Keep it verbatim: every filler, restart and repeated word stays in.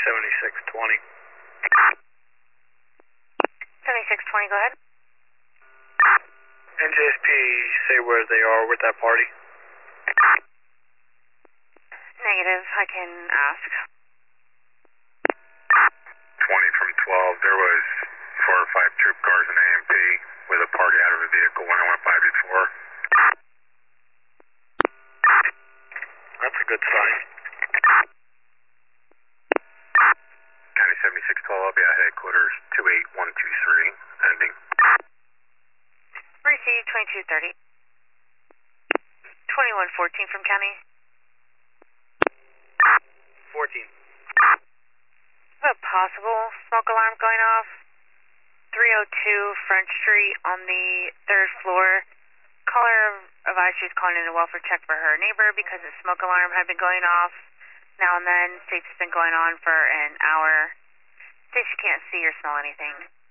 seventy-six twenty. seventy-six twenty, go ahead. N J S P say where they are with that party? Negative, I can ask. twenty from twelve, there was four or five troop cars in A M P with a party out of a vehicle when I went by before. That's a good sign. County seventy-six twelve, I'll be at headquarters two eight one two three, ending. Receive twenty-two thirty. twenty-one fourteen from county. fourteen. A possible smoke alarm going off. three oh two Front Street on the third floor. Caller advised she was calling in a welfare check for her neighbor because the smoke alarm had been going off now and then. States it's been going on for an hour. States she can't see or smell anything.